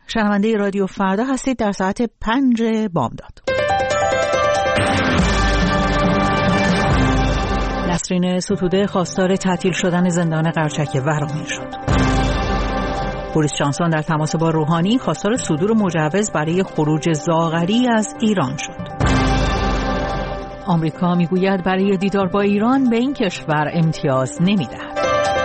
شنونده رادیو فردا هستید در ساعت 5 بامداد. نسرین ستوده خواستار تعطیل شدن زندان قرچک ورامین شد. بوریس جانسون در تماس با روحانی خواستار صدور مجوز برای خروج زاغری از ایران شد. آمریکا میگوید برای دیدار با ایران به این کشور امتیاز نمیدهد.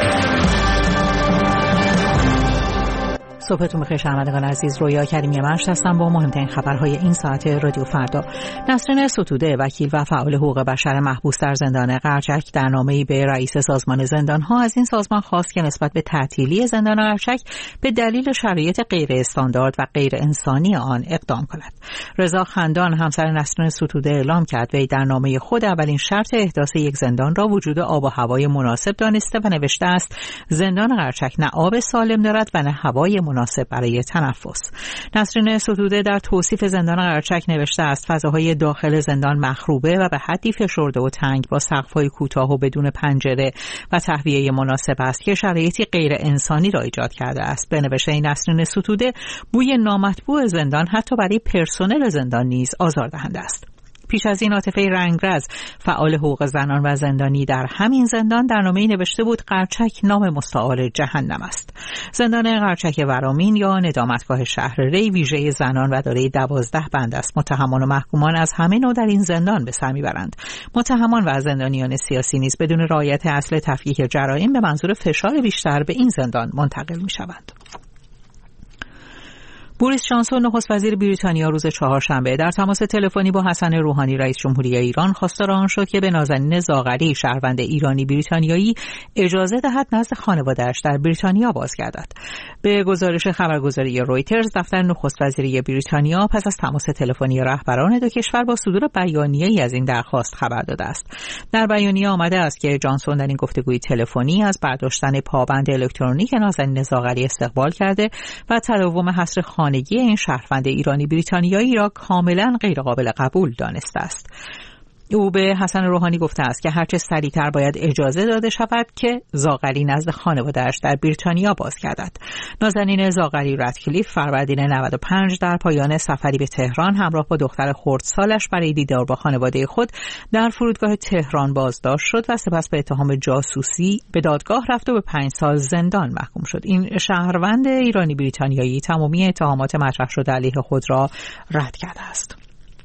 صبحتون بخیر شنوندگان عزیز، رویا کریمی مشت هستم با مهمترین خبرهای این ساعت رادیو فردا. نسرین ستوده وکیل و فعال حقوق بشر محبوس در زندان قرچک در نامه‌ای به رئیس سازمان زندان‌ها از این سازمان خواست که نسبت به تعطیلی زندان قرچک به دلیل شرایط غیر استاندارد و غیر انسانی آن اقدام کند. رضا خندان همسر نسرین ستوده اعلام کرد وی در نامه خود اولین شرط احداث یک زندان را وجود آب و هوای مناسب دانسته و نوشته است زندان قرچک نه آب سالم دارد و نه هوای مناسب برای تنفس. نسرین ستوده در توصیف زندان قرچک نوشته است فضاهای داخل زندان مخروبه و به حدی فشرده و تنگ با سقف‌های کوتاه و بدون پنجره و تهویه مناسب است که شرایطی غیر انسانی را ایجاد کرده است. به نوشته نسرین ستوده بوی نامطبوع زندان حتی برای پرسنل زندان نیز آزاردهنده است. پیش از این عاطفه رنگرز فعال حقوق زنان و زندانی در همین زندان در نامه‌ای نوشته بود قرچک نام مستعار جهنم است. زندان قرچک ورامین یا ندامتگاه شهر ری ویژه زنان و دارای 12 بند است. متهمان و محکومان از همه نوع در این زندان به سر میبرند. متهمان و زندانیان سیاسی نیز بدون رعایت اصل تفکیک جرایم به منظور فشار بیشتر به این زندان منتقل میشوند. بوریس جانسون نخست وزیر بریتانیا روز چهارشنبه در تماس تلفنی با حسن روحانی رئیس جمهوری ایران خواستار آن شد که به نازنین زاغری شهروند ایرانی بریتانیایی اجازه دهد نزد خانواده‌اش در بریتانیا بازگردد. به گزارش خبرگزاری رویترز دفتر نخست وزیری بریتانیا پس از تماس تلفنی رهبران دو کشور با صدور بیانیه‌ای از این درخواست خبر داده است. در بیانیه آمده است که جانسون در این گفتگوی تلفنی از برداشتن پابند الکترونیک نازنین زاغری استقبال کرده و تداوم حصر خانگی این شهروند ایرانی بریتانیایی را کاملا غیر قابل قبول دانسته است. او به حسن روحانی گفته است که هرچه سریعتر باید اجازه داده شود که زاغری نزد خانواده‌اش در بریتانیا بازگردد. نازنین زاغری رادکلیف فروردین 95 در پایان سفری به تهران همراه با دختر خردسالش برای دیدار با خانواده خود در فرودگاه تهران بازداشت شد و سپس به اتهام جاسوسی به دادگاه رفت و به 5 سال زندان محکوم شد. این شهروند ایرانی بریتانیایی تمامی اتهامات مطرح شده علیه خود را رد کرده است.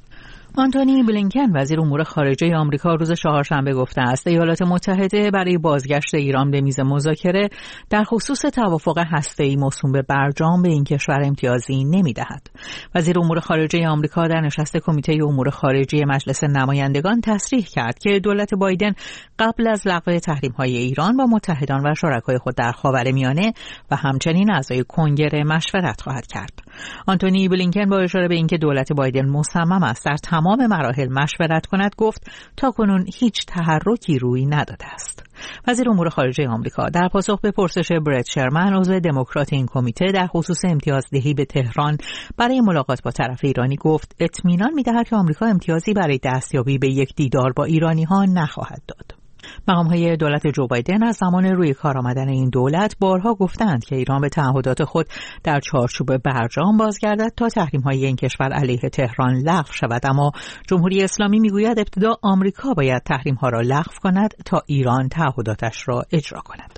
آنتونی بلینکن وزیر امور خارجه آمریکا روز چهارشنبه گفته است ایالات متحده برای بازگشت ایران به میز مذاکره در خصوص توافق هسته‌ای موسوم به برجام به این کشور امتیازی نمی‌دهد. وزیر امور خارجه آمریکا در نشست کمیته امور خارجه مجلس نمایندگان تصریح کرد که دولت بایدن قبل از لغو تحریم‌های ایران با متحدان و شرکای خود در خاورمیانه و همچنین اعضای کنگره مشورت خواهد کرد. آنتونی بلینکن با اشاره به اینکه دولت بایدن مصمم است در تمام مراحل مشورت کند گفت تاکنون هیچ تحرکی روی نداده است. وزیر امور خارجه آمریکا در پاسخ به پرسش برت شرمن عضو دموکرات این کمیته در خصوص امتیازدهی به تهران برای ملاقات با طرف ایرانی گفت اطمینان می‌دهد که آمریکا امتیازی برای دستیابی به یک دیدار با ایرانی‌ها نخواهد داد. مقام‌های دولت جو بایدن از زمان روی کار آمدن این دولت بارها گفتند که ایران به تعهدات خود در چارچوب برجام بازگردد تا تحریم‌های این کشور علیه تهران لغو شود، اما جمهوری اسلامی میگوید ابتدا آمریکا باید تحریم‌ها را لغو کند تا ایران تعهداتش را اجرا کند.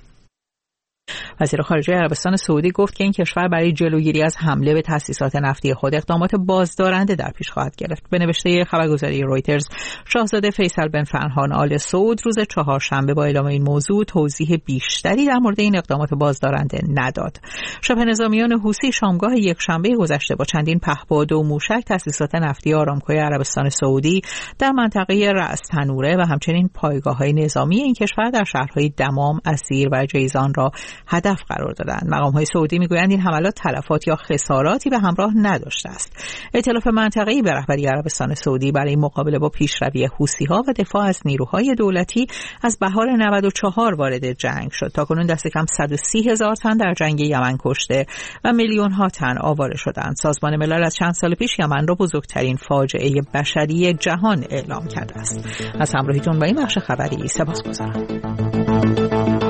وزیر خارجه عربستان سعودی گفت که این کشور برای جلوگیری از حمله به تأسیسات نفتی خود اقدامات بازدارنده در پیش خواهد گرفت. به نوشته خبرگزاری رویترز شاهزاده فیصل بن فرهان آل سعود روز چهارشنبه با اعلام این موضوع توضیح بیشتری در مورد این اقدامات بازدارنده نداد. شبه نظامیان حوثی شامگاه یکشنبه گذشته با چندین پهپاد و موشک تأسیسات نفتی آرامکوی عربستان سعودی در منطقه رأس تنوره و همچنین پایگاه‌های نظامی این کشور در شهرهای دمام، اسیر و جیزان را هدف قرار دادند. مقام‌های سعودی میگویند این حملات تلفات یا خساراتی به همراه نداشته است. ائتلاف منطقه‌ای به رهبری عربستان سعودی برای مقابله با پیشروی حوثی‌ها و دفاع از نیروهای دولتی از بهار 94 وارد جنگ شد. تاکنون دست کم 130,000 تن در جنگ یمن کشته و میلیون‌ها تن آواره شدند. سازمان ملل از چند سال پیش یمن را بزرگترین فاجعه بشری جهان اعلام کرده است. از همراهیتون با این بخش خبری سپاسگزارم.